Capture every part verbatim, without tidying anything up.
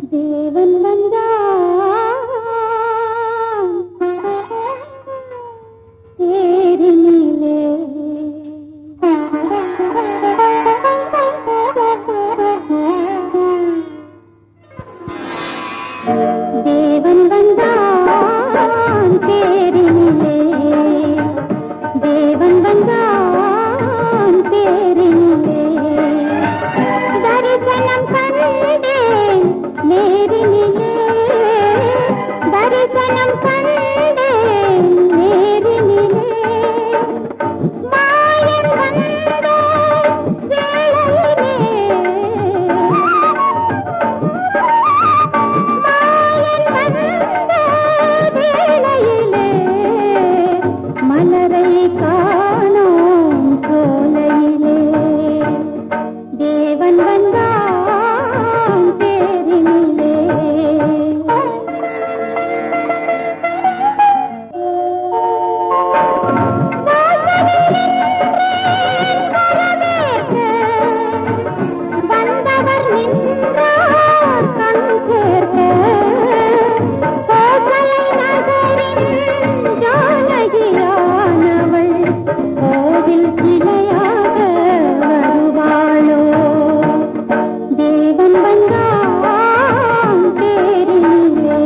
தேவன் வந்தான் தேரினிலே. தேவன் வந்தான் தேரினிலே. தேவன் வந்தான் தேரினிலே. தரிசனம் கண்டேன் நேரினிலே. தரிசனம் கண்டேன் நேரினிலே. மாயன் வந்த வேளையிலே. மாயன் வந்த வேளையிலே. மலரை காணோம் சோலையிலே. தேவன் வந்தான் தேரினிலே. வந்தவர் நின்றார் கண் சேர்க்க. கோசலை நகரின் ஜானகியானவள் கோவில் கிளையாக வருவாளோ. தேவன் வந்தான் தேரினிலே.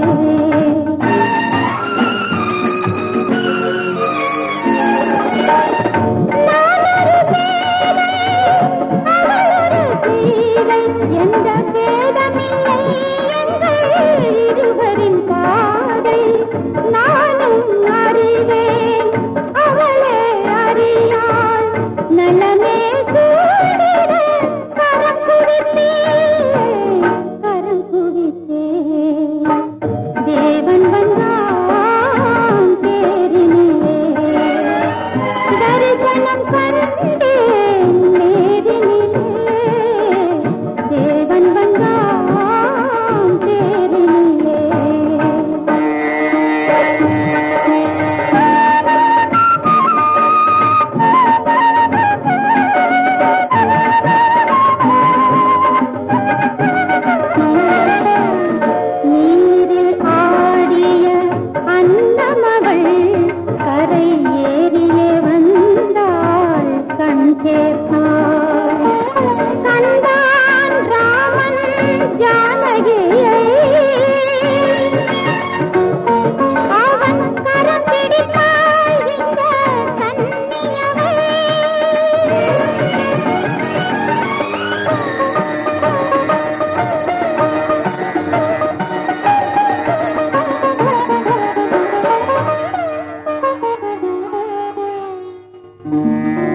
எந்த பேதமில்லை எங்கள் இருவரின் பாதை. நானும் அறிவேன் அவளே அறியாள். நலமே சூடிட கரம் குவித்தேன் கரம் குவித்தேன். தேவன் வந்தான் தேரினிலே. தரிசனம் கண்டேன் நேரினிலே. தேவன் வந்தான் தேரினிலே. நீரில் ஆடிய அன்னமவள் கரை ஏறியே வந்தாள் கண் சேர்த்தாள். கண்டான் ராமன் ஜானகியை. அவன் கரம் பிடித்தாள் இந்த கன்னியவை. Thank you.